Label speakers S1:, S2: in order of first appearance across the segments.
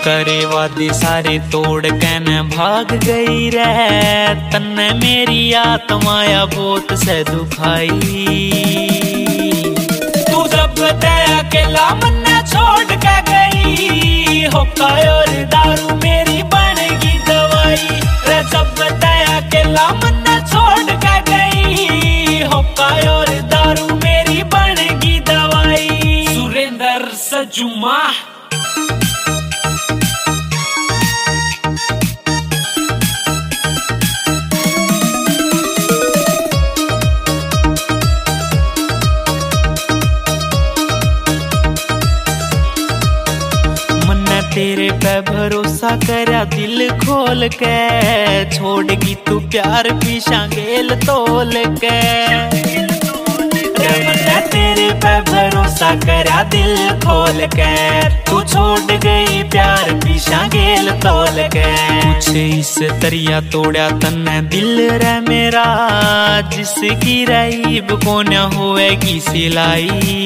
S1: करे वादे सारे तोड़ के न भाग गई रे, तन्ने मेरी आत्माया बहुत से दुखाई। तू जब दया अकेला मन्ने छोड़ के गई, होका और दारू मेरी बनेगी दवाई रे। जब दया अकेला मन्ने छोड़ के गई, होका और दारू मेरी बनेगी दवाई। सुरेंद्र सजुमा तेरे पे भरोसा करा दिल खोल के, छोड़गी तू प्यार पीछा गेल तोल के। मैं तेरे पे भरोसा करा दिल खोल के, तू छोड़ गई प्यार पीछा गेल तोल के। कुछ इस तरिया तोड़ा तन्ने दिल रे मेरा, जिसकी रईब को न होएगी सिलाई।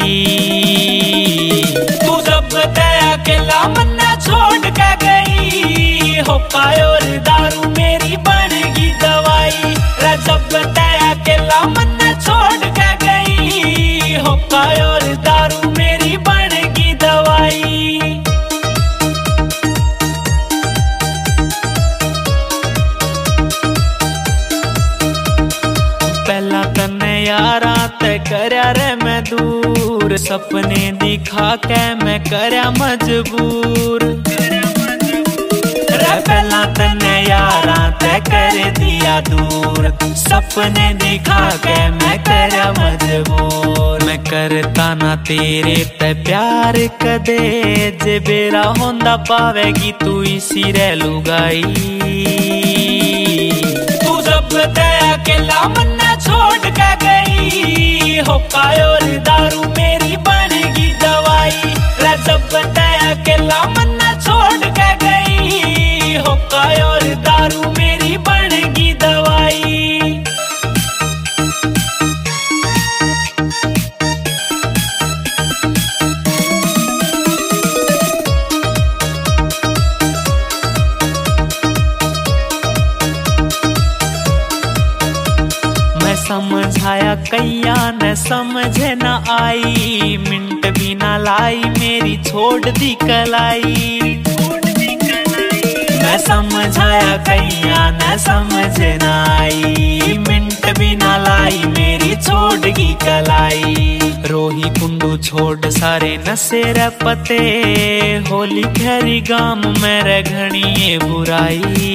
S1: तू जब दया अकेला मन्ना छोड़ के गई, होका और दारू मेरी बनेगी दवाई रे। जब दया अकेला मन्ना छोड़ के गई, होका और दारू मेरी बनेगी दवाई। पहला तन्ने यारा ते करया रे मैं दूर, सपने दिखा के मैं करया मजबूर रे। पहला तन्ने यारा ते कर दिया दूर, सपने दिखा के मैं करया मजबूर। मैं करता ना तेरे ते प्यार कदे, जे बेरा होंदा पावेगी तू इसी रे लुगाई। तू जब दया अकेला मन्ना छोड़ के गई, होका और दारू मेरी बनेगी दवाई रे। जब दया अकेला मन्ना छोड़ के गई, होका और दारू मेरी बनेगी दवाई। समझाया कैया न समझे न आई, मिनट भी न लाई मेरी छोड़ दी कलाई। मैं समझाया कैया न समझे न आई, मिनट भी न लाई मेरी छोड़ दी कलाई। रोही कुंडू छोड़ सारे नशे रे पते, होली खैरी गाम मेरे घनी बुराई।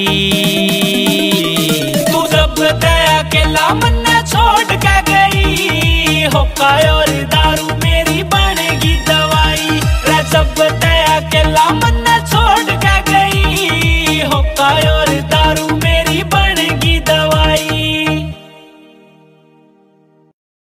S1: तू जब दया अकेला मन्ना छोड़ के गई, होका और दारू मेरी बनेगी दवाई रे। जब दया अकेला मन्ना